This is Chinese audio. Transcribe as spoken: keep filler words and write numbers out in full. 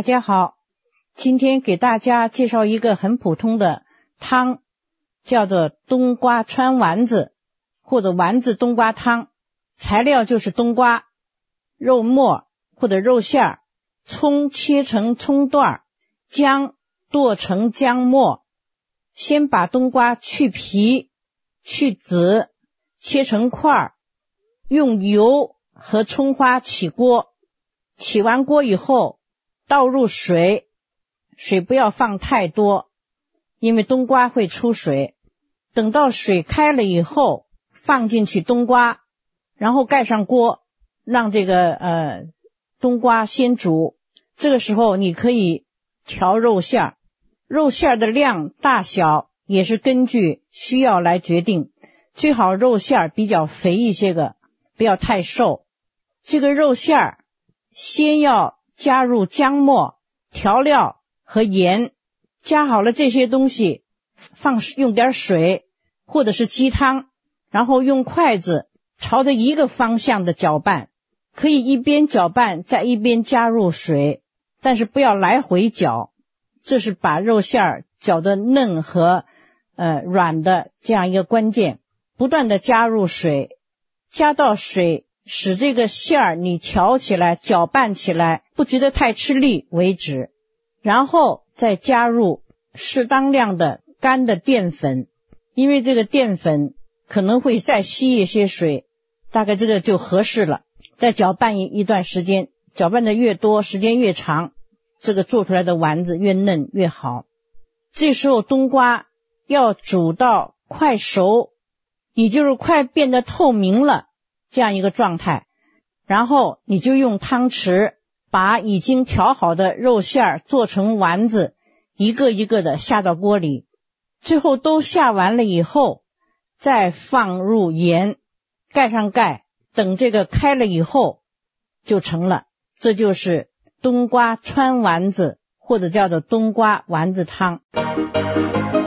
大家好，今天给大家介绍一个很普通的汤，叫做冬瓜川丸子或者丸子冬瓜汤。材料就是冬瓜、肉末或者肉馅儿、葱切成葱段，姜剁成姜末。先把冬瓜去皮去籽，切成块，用油和葱花起锅。起完锅以后倒入水，水不要放太多，因为冬瓜会出水。等到水开了以后，放进去冬瓜，然后盖上锅，让这个呃冬瓜先煮。这个时候你可以调肉馅儿，肉馅儿的量大小也是根据需要来决定，最好肉馅儿比较肥一些个，不要太瘦。这个肉馅儿先要加入姜末、调料和盐，加好了这些东西，放用点水或者是鸡汤，然后用筷子朝着一个方向的搅拌，可以一边搅拌再一边加入水，但是不要来回搅，这是把肉馅儿搅得嫩和呃软的这样一个关键。不断的加入水，加到水使这个馅儿你调起来搅拌起来不觉得太吃力为止，然后再加入适当量的干的淀粉，因为这个淀粉可能会再吸一些水，大概这个就合适了。再搅拌一一段时间，搅拌的越多时间越长，这个做出来的丸子越嫩越好。这时候冬瓜要煮到快熟，也就是快变得透明了这样一个状态，然后你就用汤匙把已经调好的肉馅儿做成丸子，一个一个的下到锅里，最后都下完了以后再放入盐，盖上盖，等这个开了以后就成了。这就是冬瓜川丸子或者叫做冬瓜丸子汤。